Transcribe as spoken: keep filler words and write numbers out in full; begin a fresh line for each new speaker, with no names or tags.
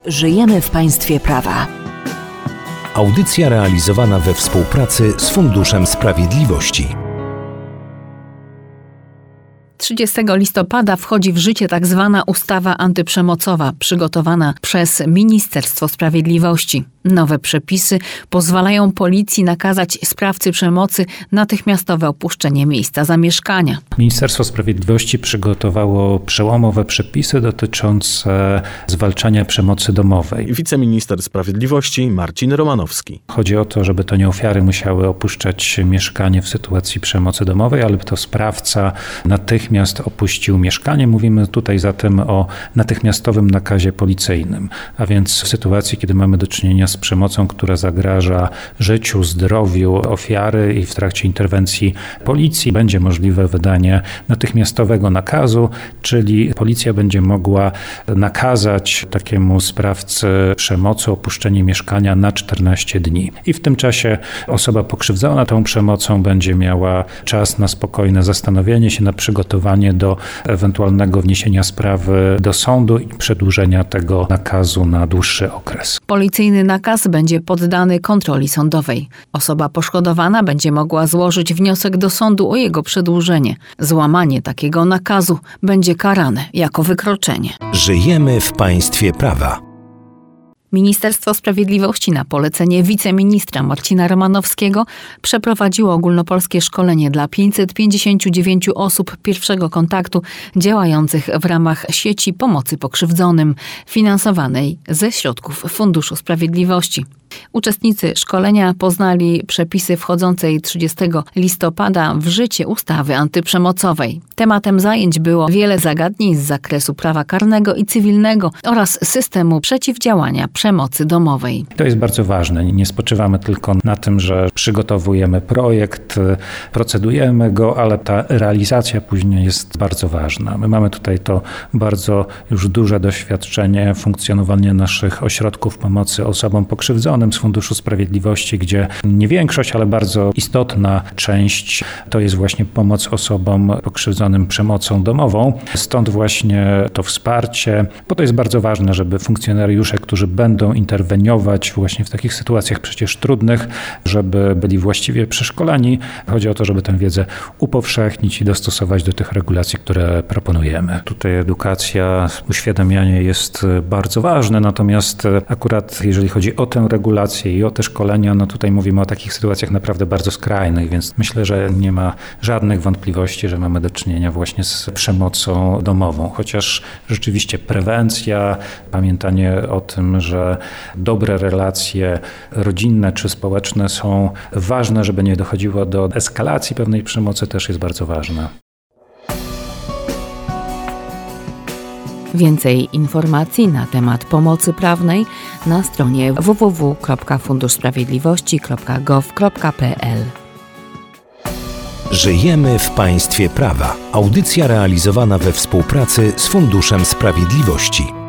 Żyjemy w państwie prawa.
Audycja realizowana we współpracy z Funduszem Sprawiedliwości.
trzydziestego listopada wchodzi w życie tak zwana ustawa antyprzemocowa, przygotowana przez Ministerstwo Sprawiedliwości. Nowe przepisy pozwalają policji nakazać sprawcy przemocy natychmiastowe opuszczenie miejsca zamieszkania.
Ministerstwo Sprawiedliwości przygotowało przełomowe przepisy dotyczące zwalczania przemocy domowej.
Wiceminister Sprawiedliwości Marcin Romanowski.
Chodzi o to, żeby to nie ofiary musiały opuszczać mieszkanie w sytuacji przemocy domowej, ale to sprawca natychmiast opuścił mieszkanie. Mówimy tutaj zatem o natychmiastowym nakazie policyjnym, a więc w sytuacji, kiedy mamy do czynienia z przemocą, która zagraża życiu, zdrowiu ofiary i w trakcie interwencji policji będzie możliwe wydanie natychmiastowego nakazu, czyli policja będzie mogła nakazać takiemu sprawcy przemocy opuszczenie mieszkania na czternaście dni. I w tym czasie osoba pokrzywdzona tą przemocą będzie miała czas na spokojne zastanowienie się, na przygotowanie do ewentualnego wniesienia sprawy do sądu i przedłużenia tego nakazu na dłuższy okres.
Policyjny nakaz będzie poddany kontroli sądowej. Osoba poszkodowana będzie mogła złożyć wniosek do sądu o jego przedłużenie. Złamanie takiego nakazu będzie karane jako wykroczenie.
Żyjemy w państwie prawa.
Ministerstwo Sprawiedliwości na polecenie wiceministra Marcina Romanowskiego przeprowadziło ogólnopolskie szkolenie dla pięćset pięćdziesiąt dziewięć osób pierwszego kontaktu działających w ramach sieci pomocy pokrzywdzonym, finansowanej ze środków Funduszu Sprawiedliwości. Uczestnicy szkolenia poznali przepisy wchodzącej trzydziestego listopada w życie ustawy antyprzemocowej. Tematem zajęć było wiele zagadnień z zakresu prawa karnego i cywilnego oraz systemu przeciwdziałania przemocy domowej.
To jest bardzo ważne. Nie spoczywamy tylko na tym, że przygotowujemy projekt, procedujemy go, ale ta realizacja później jest bardzo ważna. My mamy tutaj to bardzo już duże doświadczenie funkcjonowania naszych ośrodków pomocy osobom pokrzywdzonym z Funduszu Sprawiedliwości, gdzie nie większość, ale bardzo istotna część to jest właśnie pomoc osobom pokrzywdzonym przemocą domową. Stąd właśnie to wsparcie, bo to jest bardzo ważne, żeby funkcjonariusze, którzy będą interweniować właśnie w takich sytuacjach przecież trudnych, żeby byli właściwie przeszkoleni. Chodzi o to, żeby tę wiedzę upowszechnić i dostosować do tych regulacji, które proponujemy. Tutaj edukacja, uświadamianie jest bardzo ważne, natomiast akurat jeżeli chodzi o tę regulację i o te szkolenia, no tutaj mówimy o takich sytuacjach naprawdę bardzo skrajnych, więc myślę, że nie ma żadnych wątpliwości, że mamy do czynienia właśnie z przemocą domową. Chociaż rzeczywiście prewencja, pamiętanie o tym, że dobre relacje rodzinne czy społeczne są ważne, żeby nie dochodziło do eskalacji pewnej przemocy, też jest bardzo ważne.
Więcej informacji na temat pomocy prawnej na stronie w w w kropka fundusz sprawiedliwości kropka gov kropka p l.
Żyjemy w państwie prawa. Audycja realizowana we współpracy z Funduszem Sprawiedliwości.